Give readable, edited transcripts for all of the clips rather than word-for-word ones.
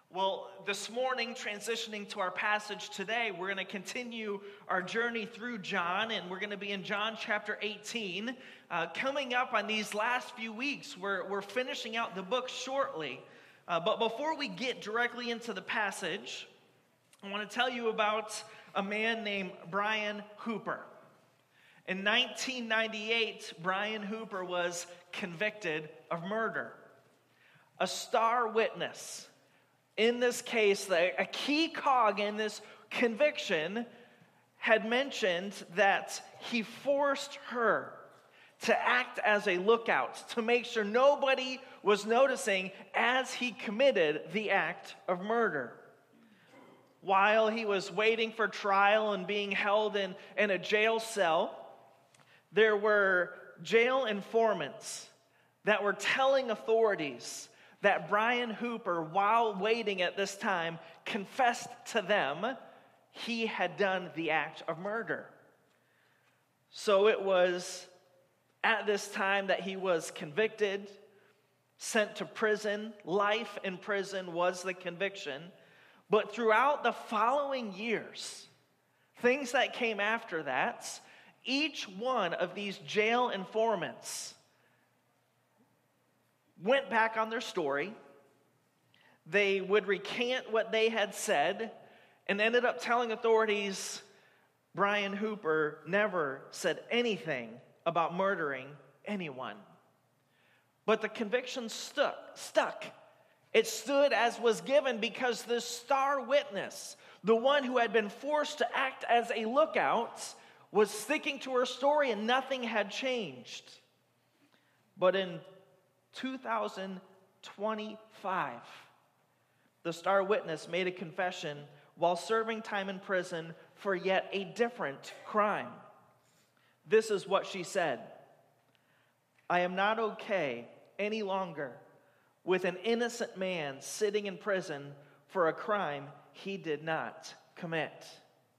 Well, this morning, transitioning to our passage today, we're going to continue our journey through John, and we're going to be in John chapter 18. Coming up on these last few weeks, we're finishing out the book shortly. But before we get directly into the passage, I want to tell you about a man named Brian Hooper. In 1998, Brian Hooper was convicted of murder. A star witness. In this case, a key cog in this conviction had mentioned that he forced her to act as a lookout to make sure nobody was noticing as he committed the act of murder. While he was waiting for trial and being held in a jail cell, there were jail informants that were telling authorities that Brian Hooper, while waiting at this time, confessed to them he had done the act of murder. So it was at this time that he was convicted, sent to prison. Life in prison was the conviction. But throughout the following years, things that came after that, each one of these jail informants went back on their story. They would recant what they had said and ended up telling authorities Brian Hooper never said anything about murdering anyone. But the conviction stuck. It stood as was given because this star witness, the one who had been forced to act as a lookout, was sticking to her story and nothing had changed. But in 2025, the star witness made a confession while serving time in prison for yet a different crime. This is what she said: "I am not okay any longer with an innocent man sitting in prison for a crime he did not commit."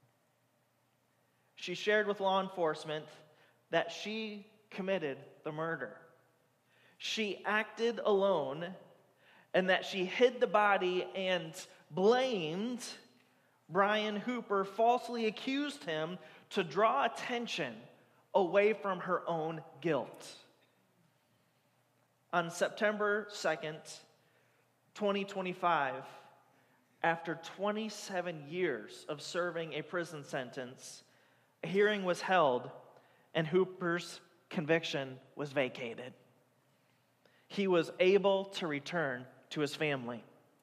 She shared with law enforcement that she committed the murder. She acted alone, and that she hid the body and blamed Brian Hooper, falsely accused him to draw attention away from her own guilt. On September 2nd, 2025, after 27 years of serving a prison sentence, a hearing was held and Hooper's conviction was vacated. He was able to return to his family.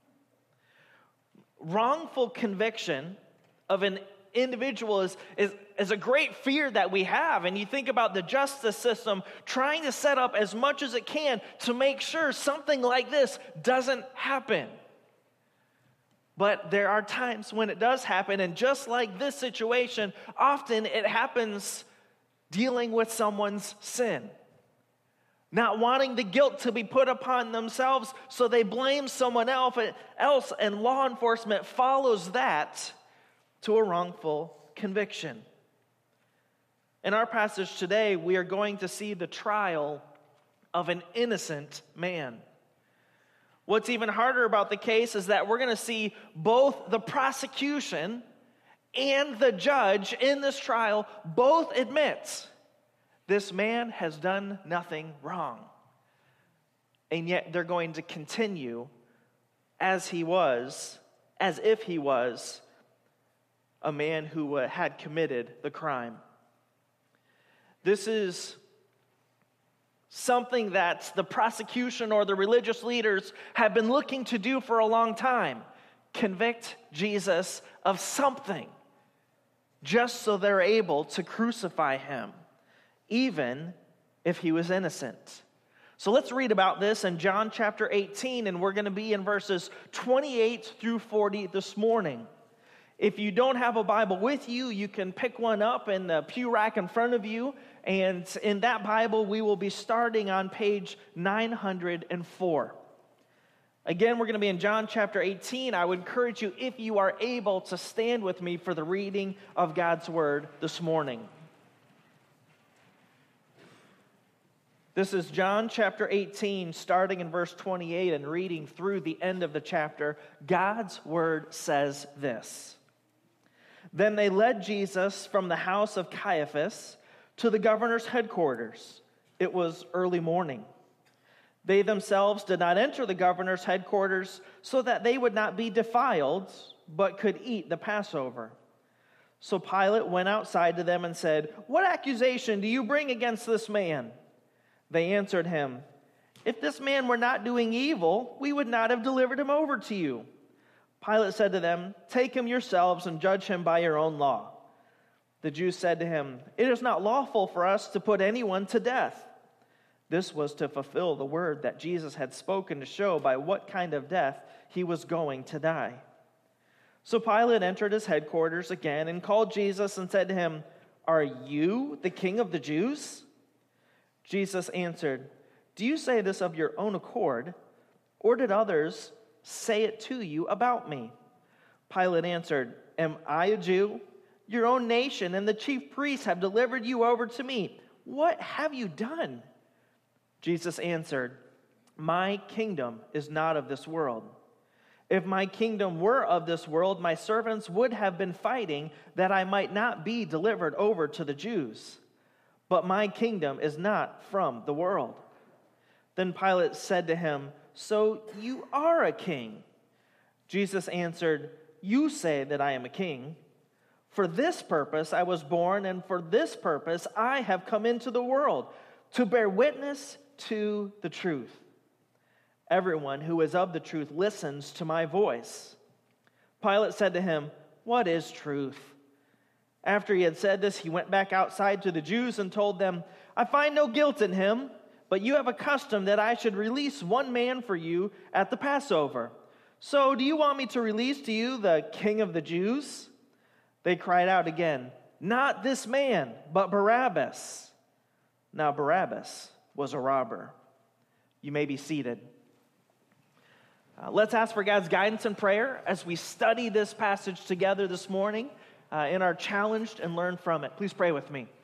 Wrongful conviction of an individual is a great fear that we have. And you think about the justice system trying to set up as much as it can to make sure something like this doesn't happen. But there are times when it does happen, and just like this situation, often it happens dealing with someone's sin. Not wanting the guilt to be put upon themselves, so they blame someone else, and law enforcement follows that to a wrongful conviction. In our passage today, we are going to see the trial of an innocent man. What's even harder about the case is that we're going to see both the prosecution and the judge in this trial both admit this man has done nothing wrong. And yet they're going to continue as if he was a man who had committed the crime. This is something that the prosecution or the religious leaders have been looking to do for a long time. Convict Jesus of something, just so they're able to crucify him, even if he was innocent. So let's read about this in John chapter 18, and we're going to be in verses 28 through 40 this morning. If you don't have a Bible with you, you can pick one up in the pew rack in front of you, and in that Bible, we will be starting on page 904. Again, we're going to be in John chapter 18. I would encourage you, if you are able, to stand with me for the reading of God's Word this morning. This is John chapter 18, starting in verse 28 and reading through the end of the chapter. God's word says this. Then they led Jesus from the house of Caiaphas to the governor's headquarters. It was early morning. They themselves did not enter the governor's headquarters so that they would not be defiled, but could eat the Passover. So Pilate went outside to them and said, "What accusation do you bring against this man?" They answered him, "If this man were not doing evil, we would not have delivered him over to you." Pilate said to them, "Take him yourselves and judge him by your own law." The Jews said to him, "It is not lawful for us to put anyone to death." This was to fulfill the word that Jesus had spoken to show by what kind of death he was going to die. So Pilate entered his headquarters again and called Jesus and said to him, "Are you the king of the Jews?" Jesus answered, "Do you say this of your own accord, or did others say it to you about me?" Pilate answered, "Am I a Jew? Your own nation and the chief priests have delivered you over to me. What have you done?" Jesus answered, "My kingdom is not of this world. If my kingdom were of this world, my servants would have been fighting that I might not be delivered over to the Jews. But my kingdom is not from the world." Then Pilate said to him, "So you are a king?" Jesus answered, "You say that I am a king. For this purpose I was born, and for this purpose I have come into the world, to bear witness to the truth. Everyone who is of the truth listens to my voice." Pilate said to him, "What is truth?" After he had said this, he went back outside to the Jews and told them, "I find no guilt in him, but you have a custom that I should release one man for you at the Passover. So do you want me to release to you the king of the Jews?" They cried out again, "Not this man, but Barabbas." Now Barabbas was a robber. You may be seated. Let's ask for God's guidance and prayer as we study this passage together this morning and are challenged and learn from it. Please pray with me.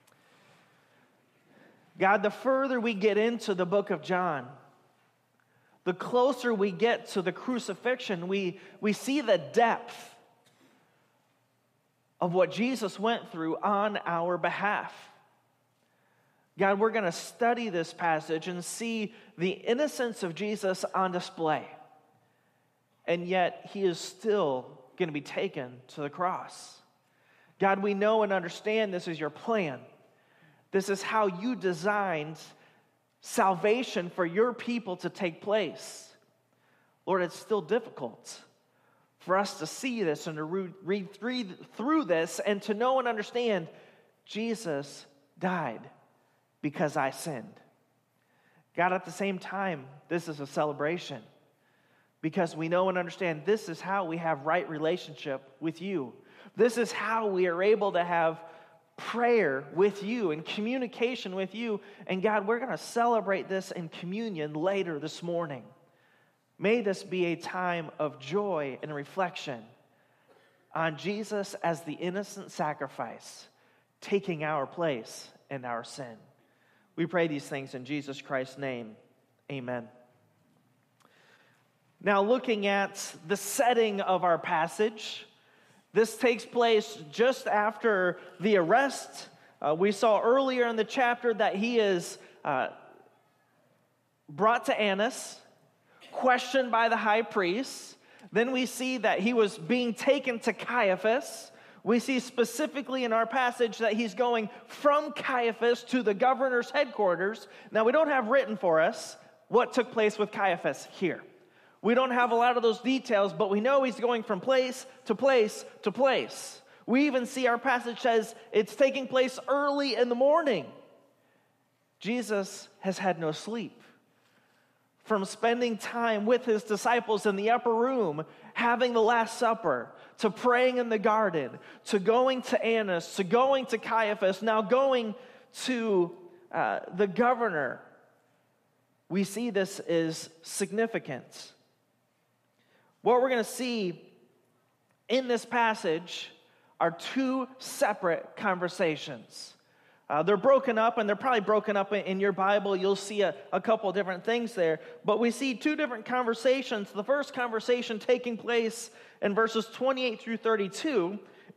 God, the further we get into the book of John, the closer we get to the crucifixion, we see the depth of what Jesus went through on our behalf. God, we're going to study this passage and see the innocence of Jesus on display. And yet, he is still going to be taken to the cross. God, we know and understand this is your plan. This is how you designed salvation for your people to take place. Lord, it's still difficult for us to see this and to read through this and to know and understand Jesus died because I sinned. God, at the same time, this is a celebration because we know and understand this is how we have right relationship with you. This is how we are able to have prayer with you and communication with you. And God, we're going to celebrate this in communion later this morning. May this be a time of joy and reflection on Jesus as the innocent sacrifice, taking our place in our sin. We pray these things in Jesus Christ's name. Amen. Now, looking at the setting of our passage, this takes place just after the arrest. We saw earlier in the chapter that he is brought to Annas, questioned by the high priest. Then we see that he was being taken to Caiaphas. We see specifically in our passage that he's going from Caiaphas to the governor's headquarters. Now, we don't have written for us what took place with Caiaphas here. We don't have a lot of those details, but we know he's going from place to place to place. We even see our passage says it's taking place early in the morning. Jesus has had no sleep. From spending time with his disciples in the upper room, having the Last Supper, to praying in the garden, to going to Annas, to going to Caiaphas, now going to the governor, we see this is significant. What we're going to see in this passage are two separate conversations. They're broken up, and they're probably broken up in your Bible. You'll see a couple of different things there. But we see two different conversations. The first conversation taking place in verses 28 through 32.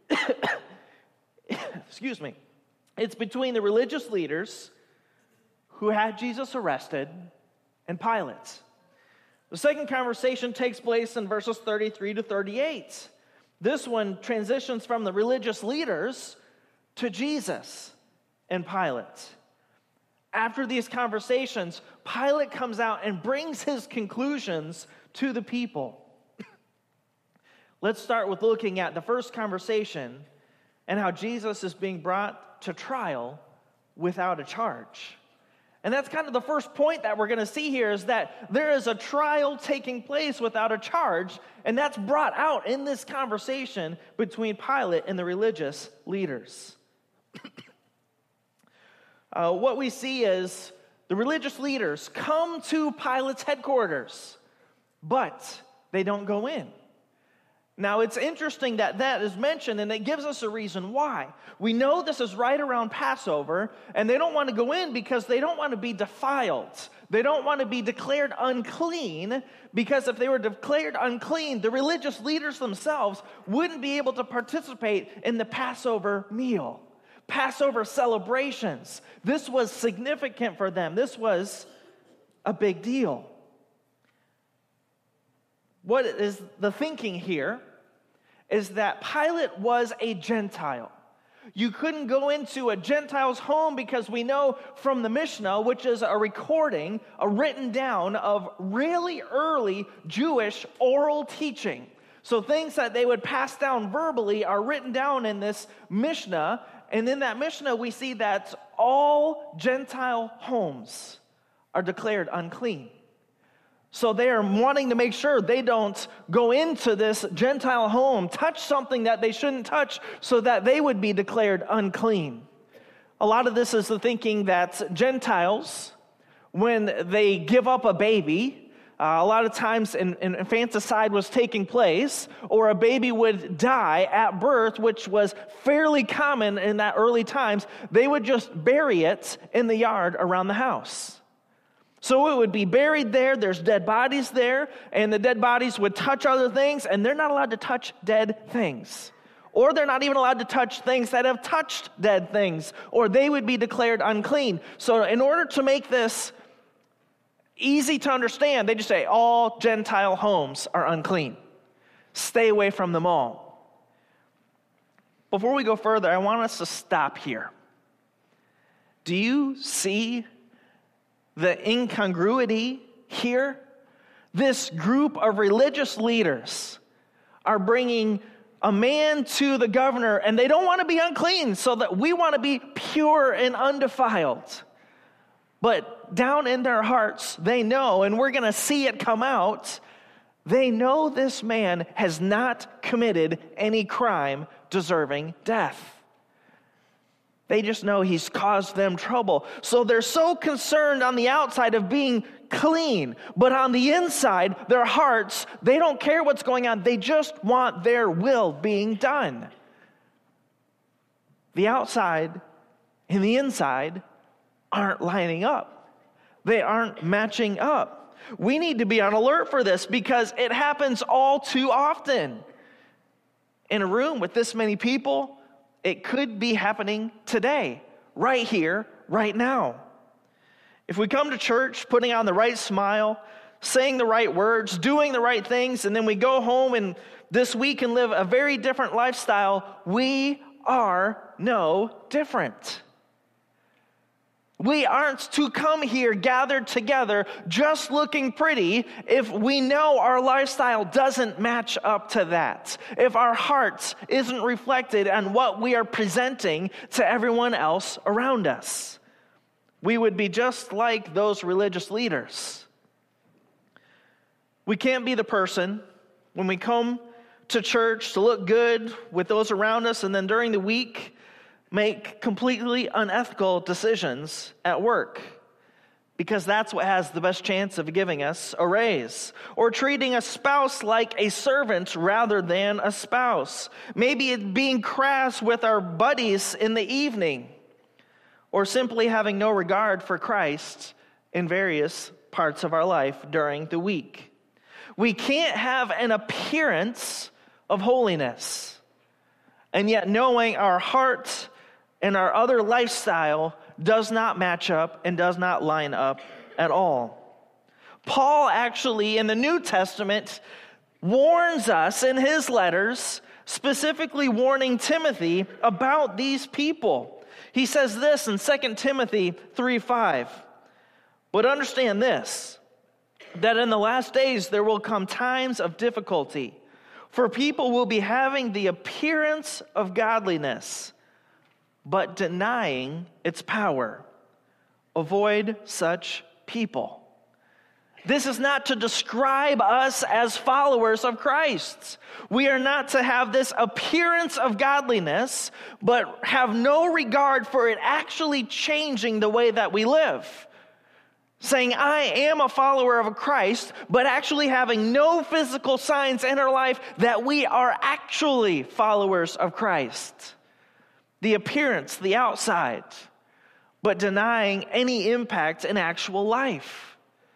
Excuse me. It's between the religious leaders who had Jesus arrested and Pilate. The second conversation takes place in verses 33 to 38. This one transitions from the religious leaders to Jesus and Pilate. After these conversations, Pilate comes out and brings his conclusions to the people. Let's start with looking at the first conversation and how Jesus is being brought to trial without a charge. And that's kind of the first point that we're going to see here, is that there is a trial taking place without a charge, and that's brought out in this conversation between Pilate and the religious leaders. What we see is the religious leaders come to Pilate's headquarters, but they don't go in. Now, it's interesting that that is mentioned, and it gives us a reason why. We know this is right around Passover, and they don't want to go in because they don't want to be defiled. They don't want to be declared unclean, because if they were declared unclean, the religious leaders themselves wouldn't be able to participate in the Passover meal, Passover celebrations. This was significant for them. This was a big deal. What is the thinking here is that Pilate was a Gentile. You couldn't go into a Gentile's home because we know from the Mishnah, which is a recording, a written down of really early Jewish oral teaching. So things that they would pass down verbally are written down in this Mishnah. And in that Mishnah, we see that all Gentile homes are declared unclean. So they are wanting to make sure they don't go into this Gentile home, touch something that they shouldn't touch, so that they would be declared unclean. A lot of this is the thinking that Gentiles, when they give up a baby, a lot of times infanticide was taking place, or a baby would die at birth, which was fairly common in that early times. They would just bury it in the yard around the house. So it would be buried there, there's dead bodies there, and the dead bodies would touch other things, and they're not allowed to touch dead things. Or they're not even allowed to touch things that have touched dead things, or they would be declared unclean. So in order to make this easy to understand, they just say all Gentile homes are unclean. Stay away from them all. Before we go further, I want us to stop here. Do you see the incongruity here? This group of religious leaders are bringing a man to the governor, and they don't want to be unclean, so that we want to be pure and undefiled. But down in their hearts, they know, and we're going to see it come out, they know this man has not committed any crime deserving death. They just know he's caused them trouble. So they're so concerned on the outside of being clean, but on the inside, their hearts, they don't care what's going on. They just want their will being done. The outside and the inside aren't lining up. They aren't matching up. We need to be on alert for this, because it happens all too often. In a room with this many people, it could be happening today, right here, right now. If we come to church putting on the right smile, saying the right words, doing the right things, and then we go home and this week and live a very different lifestyle, we are no different. We aren't to come here gathered together just looking pretty if we know our lifestyle doesn't match up to that. If our hearts isn't reflected on what we are presenting to everyone else around us. We would be just like those religious leaders. We can't be the person when we come to church to look good with those around us, and then during the week make completely unethical decisions at work, because that's what has the best chance of giving us a raise. Or treating a spouse like a servant rather than a spouse. Maybe it being crass with our buddies in the evening. or simply having no regard for Christ in various parts of our life during the week. We can't have an appearance of holiness, and yet knowing our heart and our other lifestyle does not match up and does not line up at all. Paul actually, in the New Testament, warns us in his letters, specifically warning Timothy about these people. He says this in 2 Timothy 3:5. But understand this, that in the last days there will come times of difficulty, for people will be having the appearance of godliness, but denying its power. Avoid such people. This is not to describe us as followers of Christ. We are not to have this appearance of godliness, but have no regard for it actually changing the way that we live. Saying, I am a follower of Christ, but actually having no physical signs in our life that we are actually followers of Christ. The appearance, the outside, but denying any impact in actual life.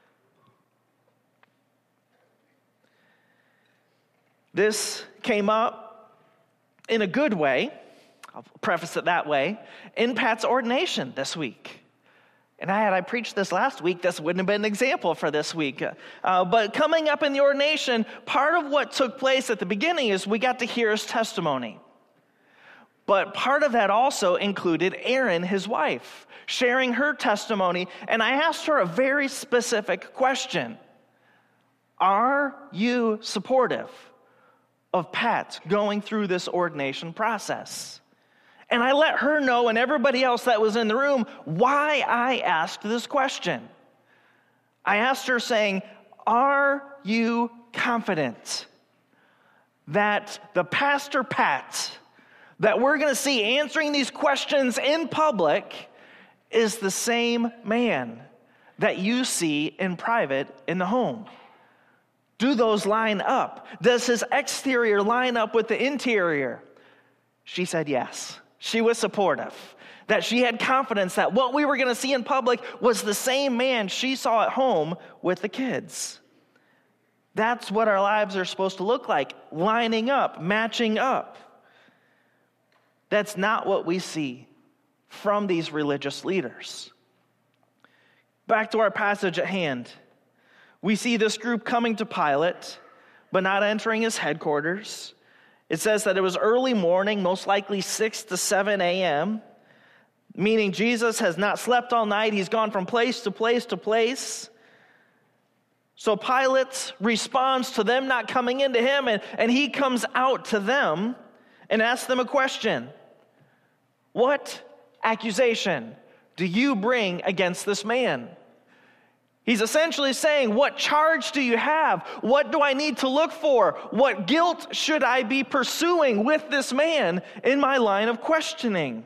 This came up in a good way, I'll preface it that way, in Pat's ordination this week. And had I preached this last week, this wouldn't have been an example for this week. But coming up in the ordination, part of what took place at the beginning is we got to hear his testimony. But part of that also included Erin, his wife, sharing her testimony. And I asked her a very specific question. Are you supportive of Pat going through this ordination process? And I let her know and everybody else that was in the room why I asked this question. I asked her saying, are you confident that the Pastor Pat that we're going to see answering these questions in public is the same man that you see in private in the home? Do those line up? Does his exterior line up with the interior? She said yes. She was supportive. That she had confidence that what we were going to see in public was the same man she saw at home with the kids. That's what our lives are supposed to look like, lining up, matching up. That's not what we see from these religious leaders. Back to our passage at hand. We see this group coming to Pilate, but not entering his headquarters. It says that it was early morning, most likely 6 to 7 a.m., meaning Jesus has not slept all night. He's gone from place to place to place. So Pilate responds to them not coming into him, and he comes out to them and asks them a question. What accusation do you bring against this man? He's essentially saying, what charge do you have? What do I need to look for? What guilt should I be pursuing with this man in my line of questioning?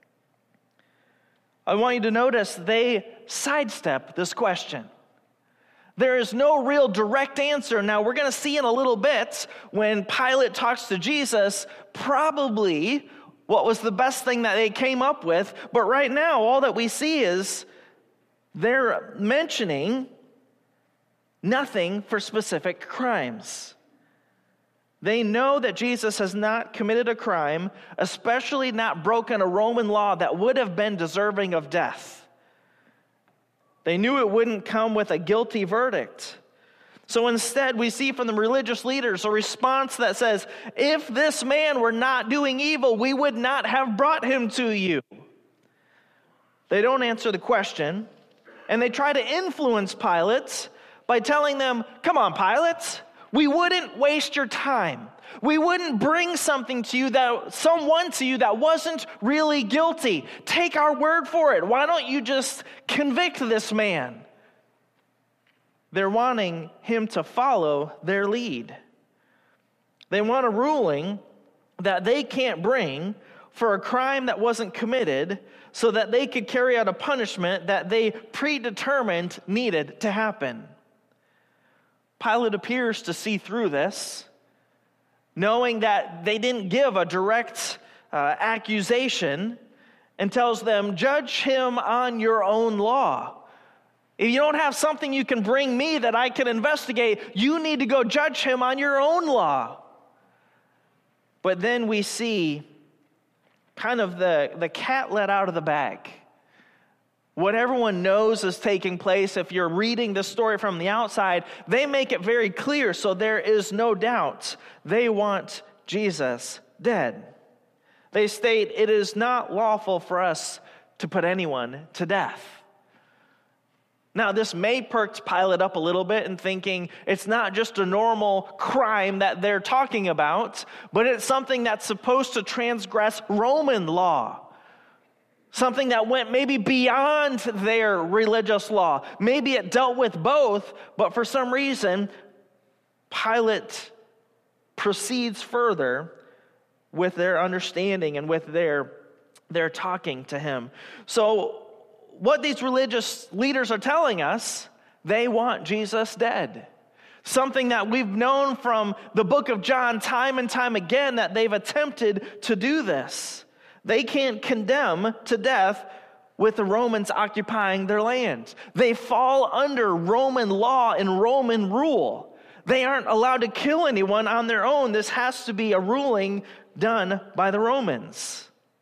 I want you to notice they sidestep this question. There is no real direct answer. Now, we're going to see in a little bit when Pilate talks to Jesus, probably what was the best thing that they came up with. But right now, all that we see is they're mentioning nothing for specific crimes. They know that Jesus has not committed a crime, especially not broken a Roman law that would have been deserving of death. They knew it wouldn't come with a guilty verdict. So instead, we see from the religious leaders a response that says, if this man were not doing evil, we would not have brought him to you. They don't answer the question. And they try to influence Pilate by telling them, come on, Pilate, we wouldn't waste your time. We wouldn't bring someone to you that wasn't really guilty. Take our word for it. Why don't you just convict this man? They're wanting him to follow their lead. They want a ruling that they can't bring for a crime that wasn't committed, so that they could carry out a punishment that they predetermined needed to happen. Pilate appears to see through this, knowing that they didn't give a direct accusation, and tells them, judge him on your own law. If you don't have something you can bring me that I can investigate, you need to go judge him on your own law. But then we see kind of the cat let out of the bag. What everyone knows is taking place, if you're reading this story from the outside, they make it very clear, so there is no doubt. They want Jesus dead. They state, it is not lawful for us to put anyone to death. Now, this may perk Pilate up a little bit in thinking it's not just a normal crime that they're talking about, but it's something that's supposed to transgress Roman law. Something that went maybe beyond their religious law. Maybe it dealt with both, but for some reason, Pilate proceeds further with their understanding and with their talking to him. So, what these religious leaders are telling us, they want Jesus dead. Something that we've known from the book of John time and time again, that they've attempted to do this. They can't condemn to death with the Romans occupying their land. They fall under Roman law and Roman rule. They aren't allowed to kill anyone on their own. This has to be a ruling done by the Romans.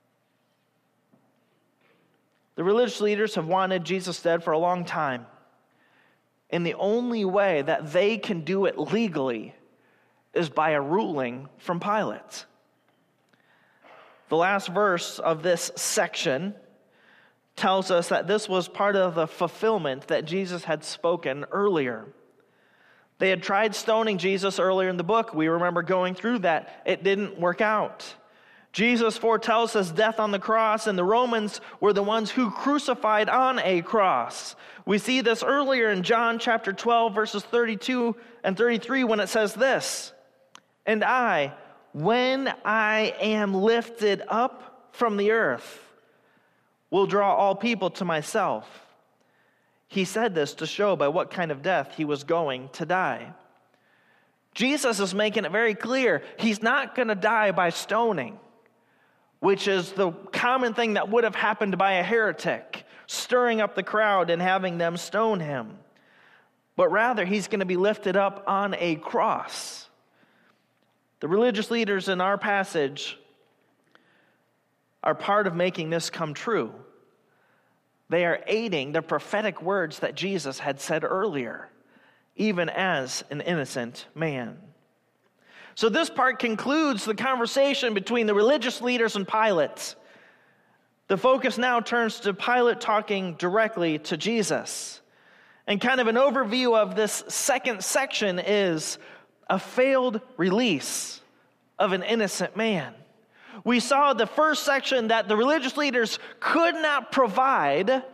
The religious leaders have wanted Jesus dead for a long time. And the only way that they can do it legally is by a ruling from Pilate. The last verse of this section tells us that this was part of the fulfillment that Jesus had spoken earlier. They had tried stoning Jesus earlier in the book. We remember going through that. It didn't work out. Jesus foretells his death on the cross, and the Romans were the ones who crucified on a cross. We see this earlier in John chapter 12, verses 32 and 33, when it says this, "And I, when I am lifted up from the earth, will draw all people to myself." He said this to show by what kind of death he was going to die. Jesus is making it very clear he's not going to die by stoning, which is the common thing that would have happened by a heretic, stirring up the crowd and having them stone him. But rather, he's going to be lifted up on a cross. The religious leaders in our passage are part of making this come true. They are aiding the prophetic words that Jesus had said earlier, even as an innocent man. So this part concludes the conversation between the religious leaders and Pilate. The focus now turns to Pilate talking directly to Jesus. And kind of an overview of this second section is a failed release of an innocent man. We saw the first section that the religious leaders could not provide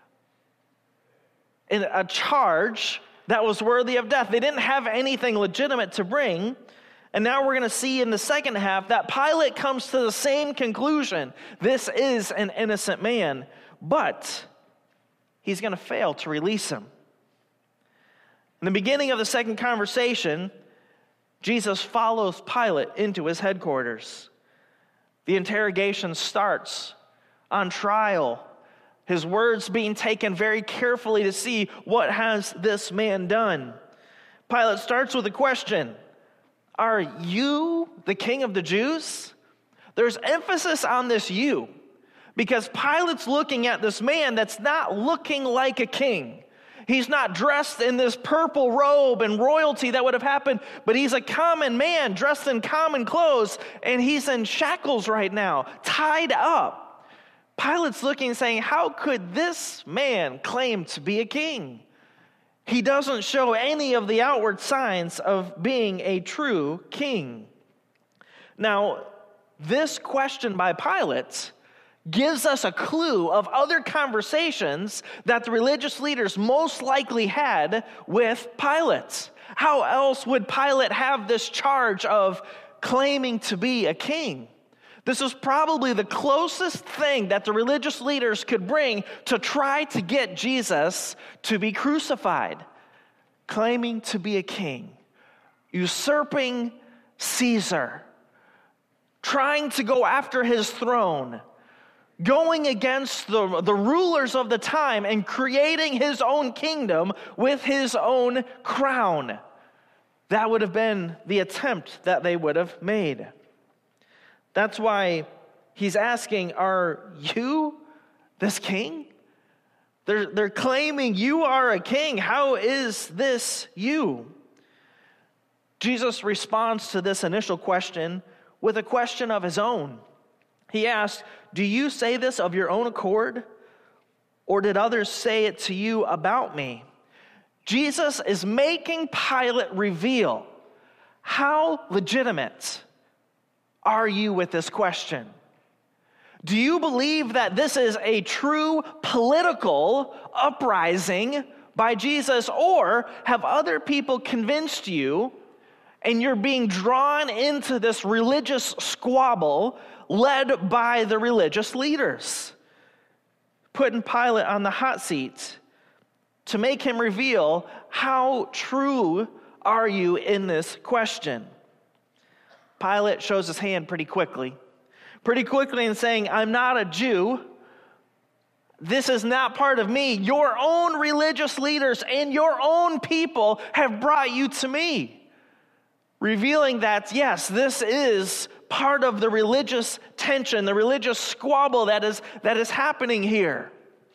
a charge that was worthy of death. They didn't have anything legitimate to bring. And now we're going to see in the second half that Pilate comes to the same conclusion. This is an innocent man, but he's going to fail to release him. In the beginning of the second conversation, Jesus follows Pilate into his headquarters. The interrogation starts on trial, his words being taken very carefully to see what has this man done. Pilate starts with a question. Are you the king of the Jews? There's emphasis on this "you," because Pilate's looking at this man that's not looking like a king. He's not dressed in this purple robe and royalty that would have happened, but he's a common man dressed in common clothes, and he's in shackles right now, tied up. Pilate's looking and saying, how could this man claim to be a king? He doesn't show any of the outward signs of being a true king. Now, this question by Pilate gives us a clue of other conversations that the religious leaders most likely had with Pilate. How else would Pilate have this charge of claiming to be a king? This is probably the closest thing that the religious leaders could bring to try to get Jesus to be crucified. Claiming to be a king, usurping Caesar, trying to go after his throne, going against the rulers of the time and creating his own kingdom with his own crown. That would have been the attempt that they would have made. That's why he's asking, are you this king? They're claiming you are a king. How is this you? Jesus responds to this initial question with a question of his own. He asked, do you say this of your own accord, or did others say it to you about me? Jesus is making Pilate reveal, how legitimate are you with this question? Do you believe that this is a true political uprising by Jesus, or have other people convinced you and you're being drawn into this religious squabble led by the religious leaders? Putting Pilate on the hot seat to make him reveal, how true are you in this question? Pilate shows his hand pretty quickly in saying, I'm not a Jew. This is not part of me. Your own religious leaders and your own people have brought you to me. Revealing that, yes, this is part of the religious tension, the religious squabble that is happening here.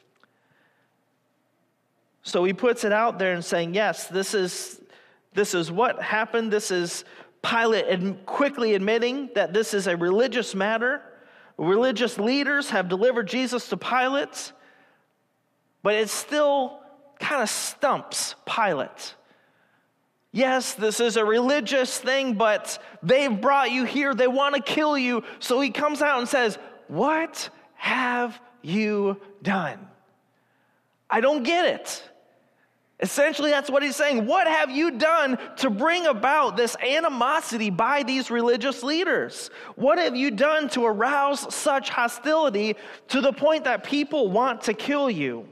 So he puts it out there and saying, yes, this is what happened. This is Pilate quickly admitting that this is a religious matter. Religious leaders have delivered Jesus to Pilate, but it still kind of stumps Pilate. Yes, this is a religious thing, but they've brought you here. They want to kill you. So he comes out and says, what have you done? I don't get it. Essentially, that's what he's saying. What have you done to bring about this animosity by these religious leaders? What have you done to arouse such hostility to the point that people want to kill you?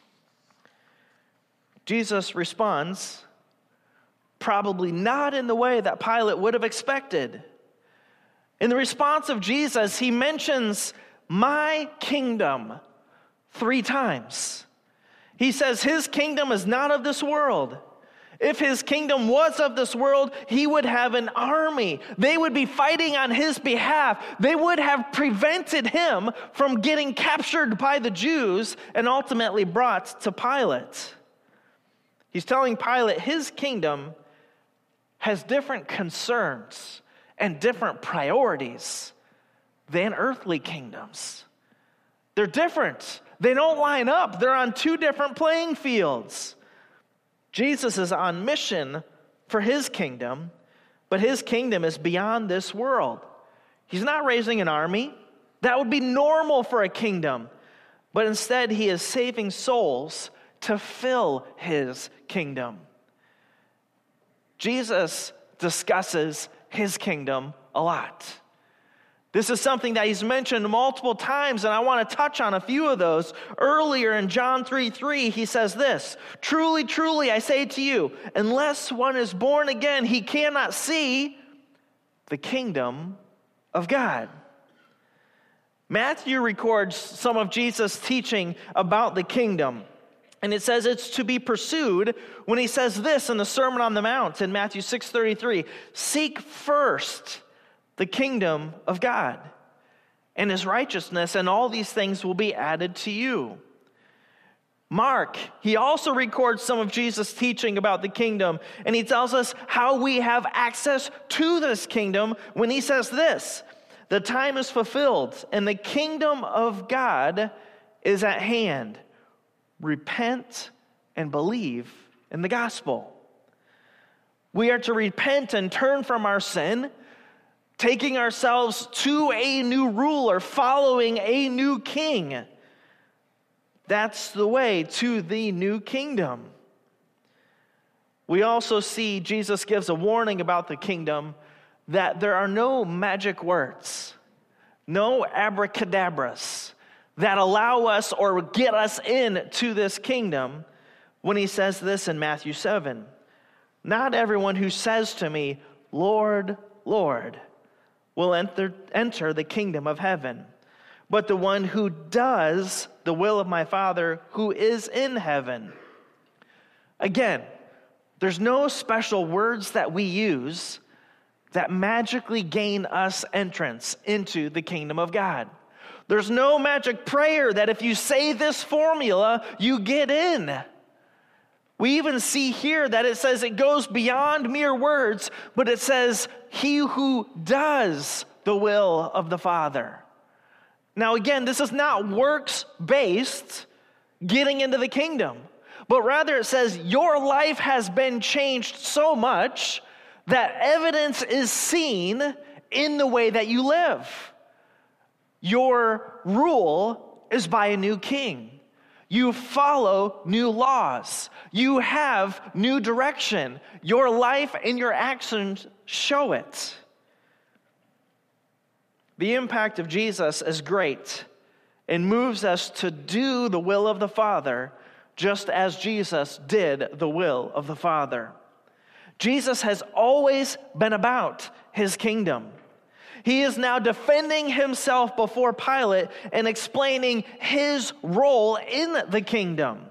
Jesus responds, probably not in the way that Pilate would have expected. In the response of Jesus, he mentions my kingdom 3 times. He says his kingdom is not of this world. If his kingdom was of this world, he would have an army. They would be fighting on his behalf. They would have prevented him from getting captured by the Jews and ultimately brought to Pilate. He's telling Pilate his kingdom has different concerns and different priorities than earthly kingdoms. They're different. They don't line up. They're on 2 different playing fields. Jesus is on mission for his kingdom, but his kingdom is beyond this world. He's not raising an army. That would be normal for a kingdom. But instead, he is saving souls to fill his kingdom. Jesus discusses his kingdom a lot. This is something that he's mentioned multiple times, and I want to touch on a few of those. Earlier in John 3:3, he says this, truly, truly, I say to you, unless one is born again, he cannot see the kingdom of God. Matthew records some of Jesus' teaching about the kingdom. And it says it's to be pursued when he says this in the Sermon on the Mount in Matthew 6:33, seek first the kingdom of God and his righteousness, and all these things will be added to you. Mark, he also records some of Jesus' teaching about the kingdom, and he tells us how we have access to this kingdom when he says this, the time is fulfilled and the kingdom of God is at hand. Repent and believe in the gospel. We are to repent and turn from our sin, taking ourselves to a new ruler, following a new king. That's the way to the new kingdom. We also see Jesus gives a warning about the kingdom that there are no magic words, no abracadabras that allow us or get us into this kingdom when he says this in Matthew 7. Not everyone who says to me, Lord, Lord, will enter the kingdom of heaven, but the one who does the will of my Father who is in heaven. Again, there's no special words that we use that magically gain us entrance into the kingdom of God. There's no magic prayer that if you say this formula, you get in. We even see here that it says it goes beyond mere words, but it says, he who does the will of the Father. Now again, this is not works-based getting into the kingdom, but rather it says your life has been changed so much that evidence is seen in the way that you live. Your rule is by a new king. You follow new laws. You have new direction. Your life and your actions show it. The impact of Jesus is great and moves us to do the will of the Father just as Jesus did the will of the Father. Jesus has always been about his kingdom. He is now defending himself before Pilate and explaining his role in the kingdom.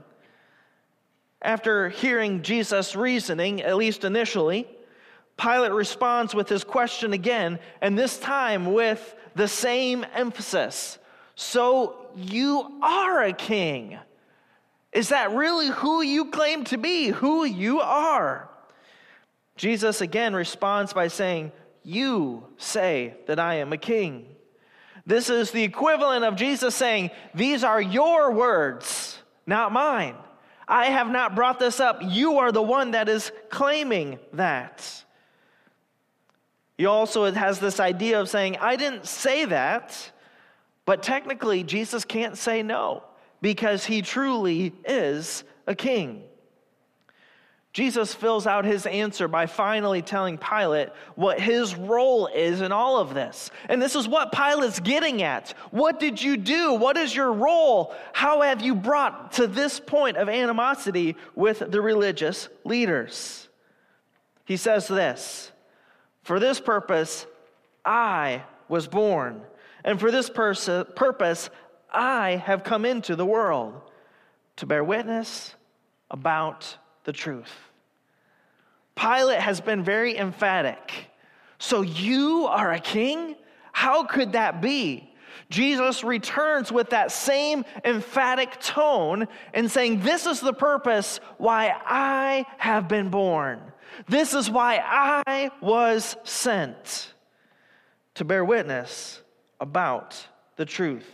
After hearing Jesus' reasoning, at least initially, Pilate responds with his question again, and this time with the same emphasis. So you are a king. Is that really who you claim to be, who you are? Jesus again responds by saying, you say that I am a king. This is the equivalent of Jesus saying, these are your words, not mine. I have not brought this up. You are the one that is claiming that. He also has this idea of saying, I didn't say that, but technically Jesus can't say no because he truly is a king. Jesus fills out his answer by finally telling Pilate what his role is in all of this. And this is what Pilate's getting at. What did you do? What is your role? How have you brought to this point of animosity with the religious leaders? He says this, for this purpose I was born, and for this purpose I have come into the world, to bear witness about the truth. Pilate has been very emphatic. So you are a king? How could that be? Jesus returns with that same emphatic tone and saying, this is the purpose why I have been born. This is why I was sent, to bear witness about the truth.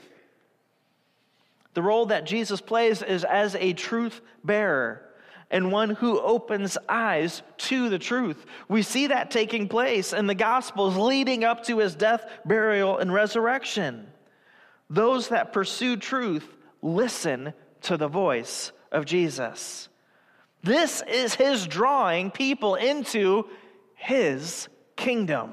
The role that Jesus plays is as a truth bearer and one who opens eyes to the truth. We see that taking place in the Gospels leading up to his death, burial, and resurrection. Those that pursue truth listen to the voice of Jesus. This is his drawing people into his kingdom.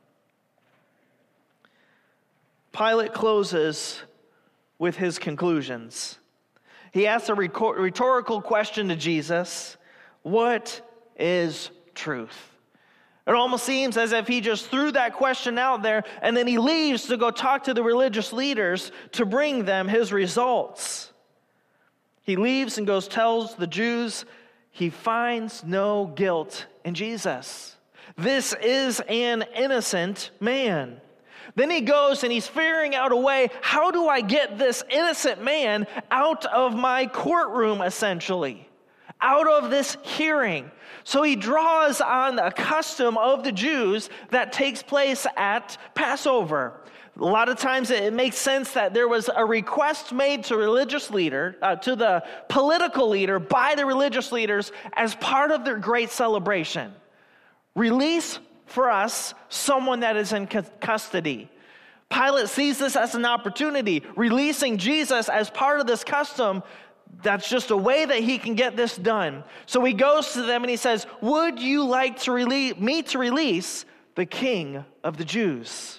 Pilate closes with his conclusions. He asks a rhetorical question to Jesus, what is truth? It almost seems as if he just threw that question out there and then he leaves to go talk to the religious leaders to bring them his results. He leaves and tells the Jews he finds no guilt in Jesus. This is an innocent man. Then he goes and he's figuring out a way, how do I get this innocent man out of my courtroom, essentially? Out of this hearing. So he draws on a custom of the Jews that takes place at Passover. A lot of times it makes sense that there was a request made to religious leader, to the political leader by the religious leaders as part of their great celebration. Release for us someone that is in custody. Pilate sees this as an opportunity, releasing Jesus as part of this custom. That's just a way that he can get this done. So he goes to them and he says, would you like to release the King of the Jews?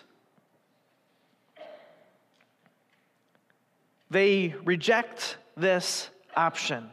They reject this option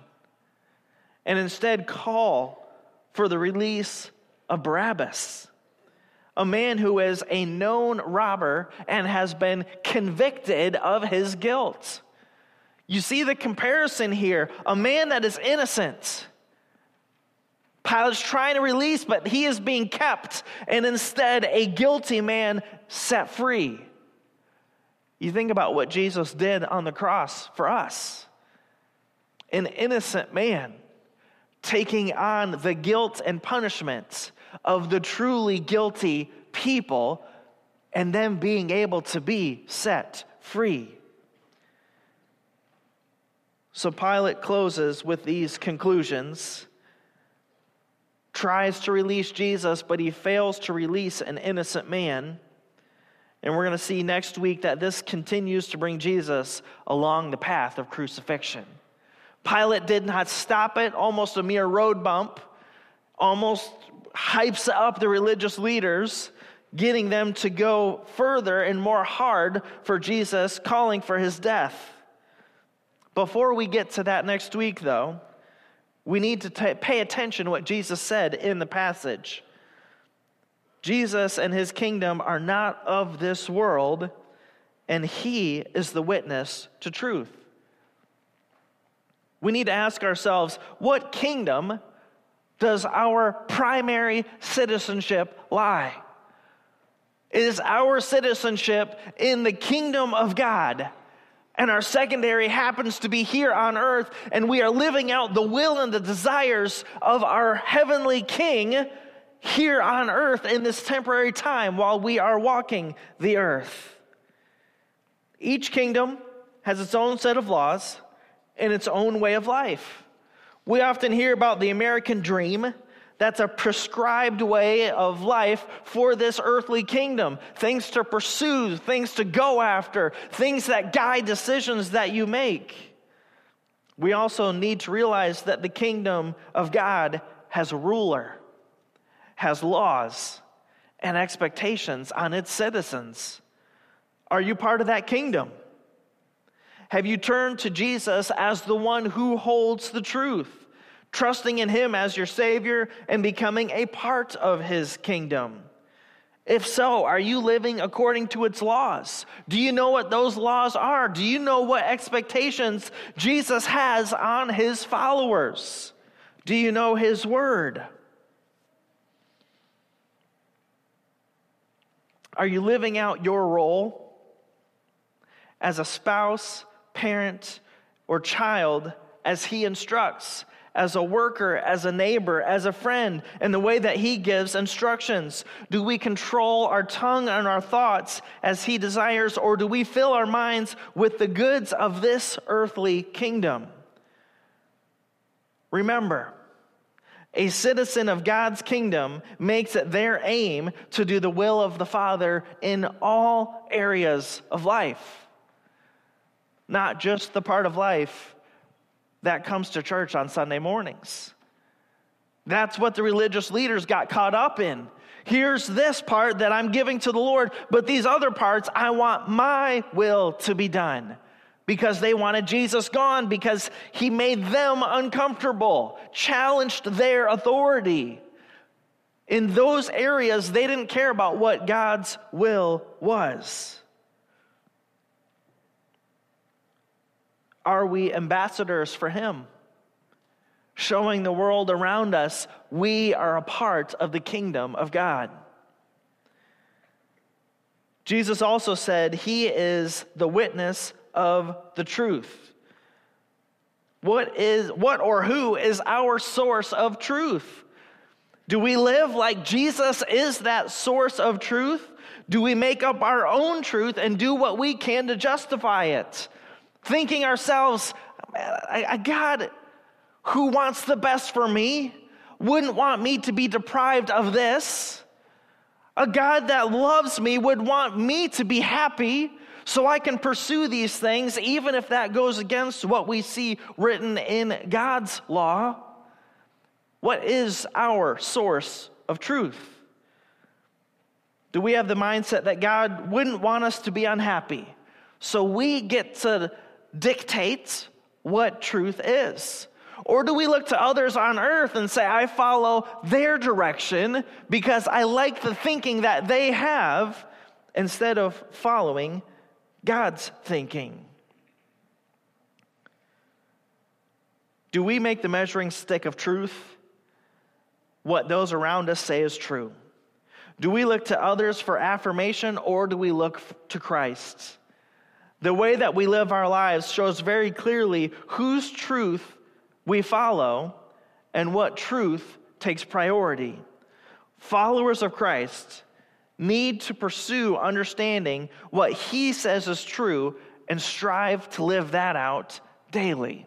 and instead call for the release of Barabbas. a man who is a known robber and has been convicted of his guilt. You see the comparison here. A man that is innocent, Pilate's trying to release, but he is being kept, and instead a guilty man set free. You think about what Jesus did on the cross for us. An innocent man taking on the guilt and punishment of the truly guilty people, and then being able to be set free. So Pilate closes with these conclusions, tries to release Jesus, but he fails to release an innocent man. And we're going to see next week that this continues to bring Jesus along the path of crucifixion. Pilate did not stop it, almost a mere road bump, almost hypes up the religious leaders, getting them to go further and more hard for Jesus, calling for his death. Before we get to that next week, though, we need to pay attention to what Jesus said in the passage. Jesus and his kingdom are not of this world, and he is the witness to truth. We need to ask ourselves, what kingdom does our primary citizenship lie? Is our citizenship in the kingdom of God? And our secondary happens to be here on earth, and we are living out the will and the desires of our heavenly King here on earth in this temporary time while we are walking the earth. Each kingdom has its own set of laws and its own way of life. We often hear about the American dream. That's a prescribed way of life for this earthly kingdom. Things to pursue, things to go after, things that guide decisions that you make. We also need to realize that the kingdom of God has a ruler, has laws, and expectations on its citizens. Are you part of that kingdom? Have you turned to Jesus as the one who holds the truth, trusting in him as your Savior and becoming a part of his kingdom? If so, are you living according to its laws? Do you know what those laws are? Do you know what expectations Jesus has on his followers? Do you know his word? Are you living out your role as a spouse, parent, or child as he instructs, as a worker, as a neighbor, as a friend, in the way that he gives instructions? Do we control our tongue and our thoughts as he desires, or do we fill our minds with the goods of this earthly kingdom? Remember, a citizen of God's kingdom makes it their aim to do the will of the Father in all areas of life, not just the part of life that comes to church on Sunday mornings. That's what the religious leaders got caught up in. Here's this part that I'm giving to the Lord, but these other parts, I want my will to be done. Because they wanted Jesus gone, because he made them uncomfortable, challenged their authority. In those areas, they didn't care about what God's will was. Are we ambassadors for him? Showing the world around us we are a part of the kingdom of God. Jesus also said he is the witness of the truth. What or who is our source of truth? Do we live like Jesus is that source of truth? Do we make up our own truth and do what we can to justify it? Thinking ourselves, a God who wants the best for me wouldn't want me to be deprived of this. A God that loves me would want me to be happy, so I can pursue these things, even if that goes against what we see written in God's law. What is our source of truth? Do we have the mindset that God wouldn't want us to be unhappy, so we get to dictate what truth is? Or do we look to others on earth and say, I follow their direction because I like the thinking that they have, instead of following God's thinking? Do we make the measuring stick of truth what those around us say is true? Do we look to others for affirmation, or do we look to Christ? The way that we live our lives shows very clearly whose truth we follow and what truth takes priority. Followers of Christ need to pursue understanding what he says is true and strive to live that out daily.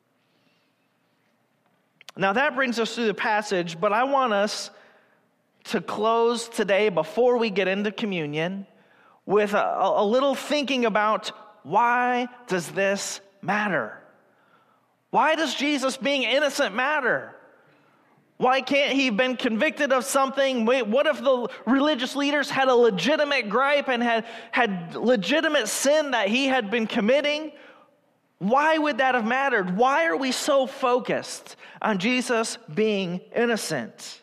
Now that brings us through the passage, but I want us to close today before we get into communion with a little thinking about, why does this matter? Why does Jesus being innocent matter? Why can't he have been convicted of something? What if the religious leaders had a legitimate gripe and had legitimate sin that he had been committing? Why would that have mattered? Why are we so focused on Jesus being innocent?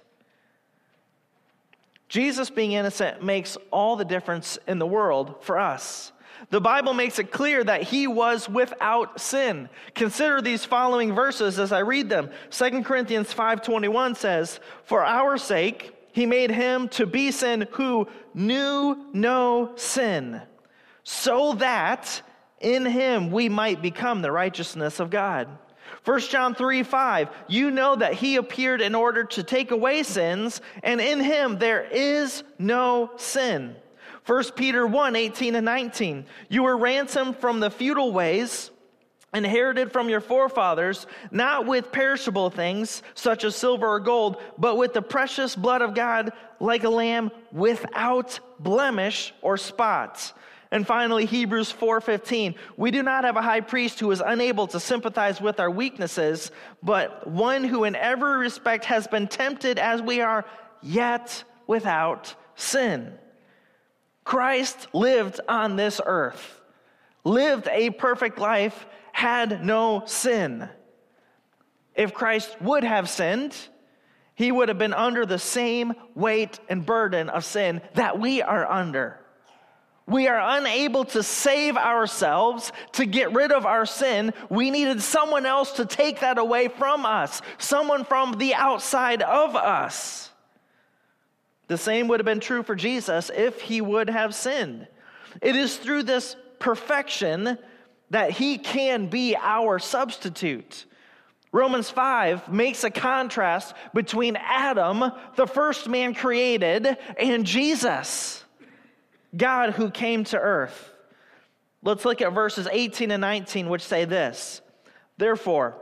Jesus being innocent makes all the difference in the world for us. The Bible makes it clear that he was without sin. Consider these following verses as I read them. 2 Corinthians 5:21 says, "For our sake he made him to be sin who knew no sin, so that in him we might become the righteousness of God." 1 John 3:5, "You know that he appeared in order to take away sins, and in him there is no sin." 1 Peter 1:18-19, "You were ransomed from the futile ways inherited from your forefathers, not with perishable things such as silver or gold, but with the precious blood of God, like a lamb without blemish or spot." And finally, Hebrews 4:15, "We do not have a high priest who is unable to sympathize with our weaknesses, but one who in every respect has been tempted as we are, yet without sin." Christ lived on this earth, lived a perfect life, had no sin. If Christ would have sinned, he would have been under the same weight and burden of sin that we are under. We are unable to save ourselves, to get rid of our sin. We needed someone else to take that away from us, someone from the outside of us. The same would have been true for Jesus if he would have sinned. It is through this perfection that he can be our substitute. Romans 5 makes a contrast between Adam, the first man created, and Jesus, God who came to earth. Let's look at verses 18 and 19, which say this: "Therefore,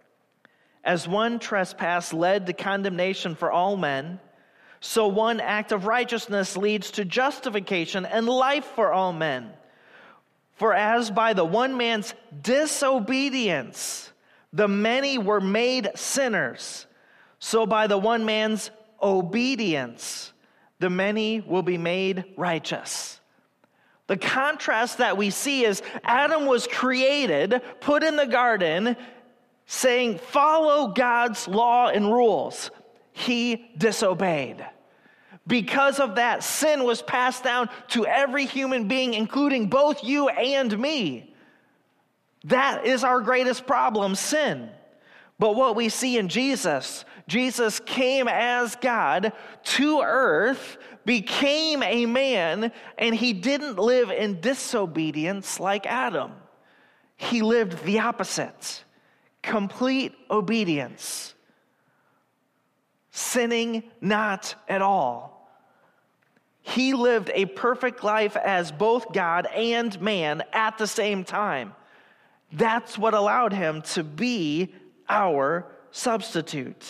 as one trespass led to condemnation for all men, so one act of righteousness leads to justification and life for all men. For as by the one man's disobedience the many were made sinners, so by the one man's obedience the many will be made righteous." The contrast that we see is Adam was created, put in the garden, saying, follow God's law and rules. He disobeyed. Because of that, sin was passed down to every human being, including both you and me. That is our greatest problem, sin. But what we see in Jesus, Jesus came as God to earth, became a man, and he didn't live in disobedience like Adam. He lived the opposite, complete obedience, sinning not at all. He lived a perfect life as both God and man at the same time. That's what allowed him to be our substitute.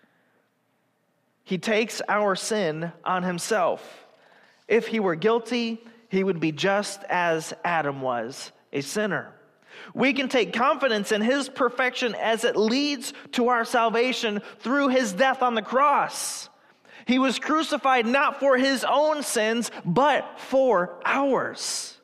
He takes our sin on himself. If he were guilty, he would be just as Adam was, a sinner. We can take confidence in his perfection as it leads to our salvation through his death on the cross. He was crucified not for his own sins, but for ours.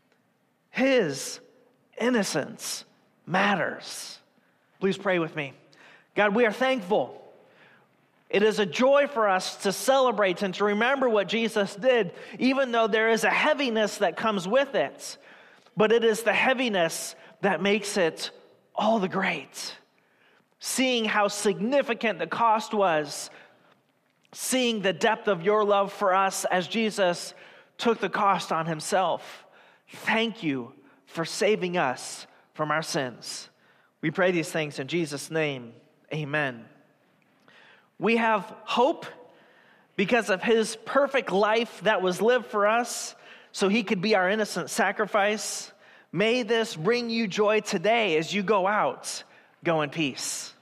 His innocence matters. Please pray with me. God, we are thankful. It is a joy for us to celebrate and to remember what Jesus did, even though there is a heaviness that comes with it. But it is the heaviness that makes it all the great. Seeing how significant the cost was, seeing the depth of your love for us as Jesus took the cost on himself. Thank you for saving us from our sins. We pray these things in Jesus' name. Amen. We have hope because of his perfect life that was lived for us, so he could be our innocent sacrifice. May this bring you joy today as you go out. Go in peace.